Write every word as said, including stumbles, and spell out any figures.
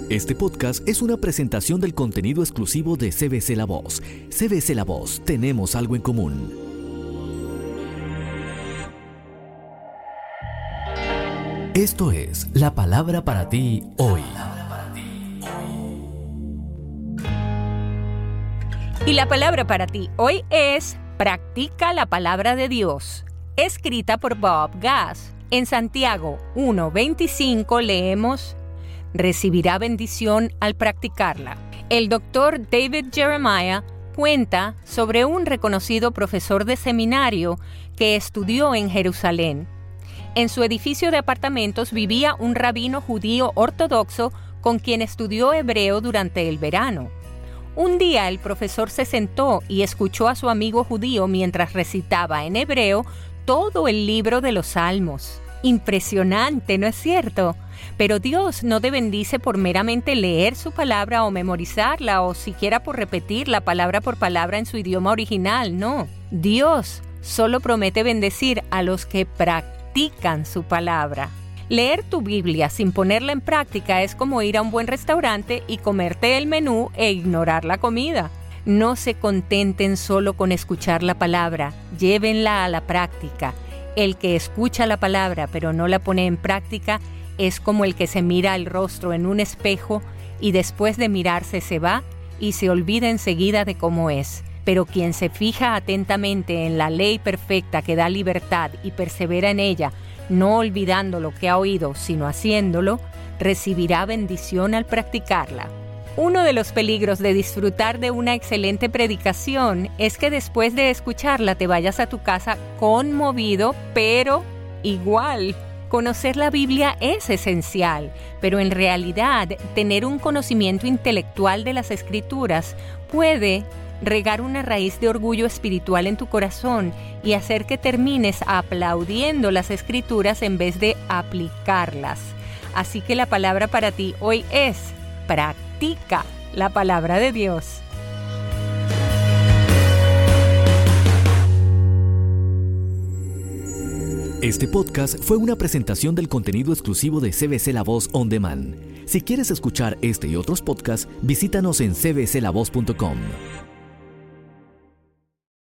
Este podcast es una presentación del contenido exclusivo de C B C La Voz. C B C La Voz, tenemos algo en común. Esto es la palabra para ti hoy. Y la palabra para ti hoy es Practica la palabra de Dios, escrita por Bob Gass. En Santiago uno veinticinco leemos: recibirá bendición al practicarla. El doctor David Jeremiah cuenta sobre un reconocido profesor de seminario que estudió en Jerusalén. En su edificio de apartamentos vivía un rabino judío ortodoxo con quien estudió hebreo durante el verano. Un día el profesor se sentó y escuchó a su amigo judío mientras recitaba en hebreo todo el libro de los Salmos. Impresionante, ¿no es cierto? Pero Dios no te bendice por meramente leer su palabra o memorizarla o siquiera por repetirla palabra por palabra en su idioma original, no. Dios solo promete bendecir a los que practican su palabra. Leer tu Biblia sin ponerla en práctica es como ir a un buen restaurante y comerte el menú e ignorar la comida. No se contenten solo con escuchar la palabra, llévenla a la práctica. El que escucha la palabra pero no la pone en práctica es como el que se mira el rostro en un espejo y después de mirarse se va y se olvida enseguida de cómo es. Pero quien se fija atentamente en la ley perfecta que da libertad y persevera en ella, no olvidando lo que ha oído, sino haciéndolo, recibirá bendición al practicarla. Uno de los peligros de disfrutar de una excelente predicación es que después de escucharla te vayas a tu casa conmovido, pero igual. Conocer la Biblia es esencial, pero en realidad tener un conocimiento intelectual de las Escrituras puede regar una raíz de orgullo espiritual en tu corazón y hacer que termines aplaudiendo las Escrituras en vez de aplicarlas. Así que la palabra para ti hoy es: practica la palabra de Dios. Este podcast fue una presentación del contenido exclusivo de C B C La Voz On Demand. Si quieres escuchar este y otros podcasts, visítanos en c b c la voz punto com.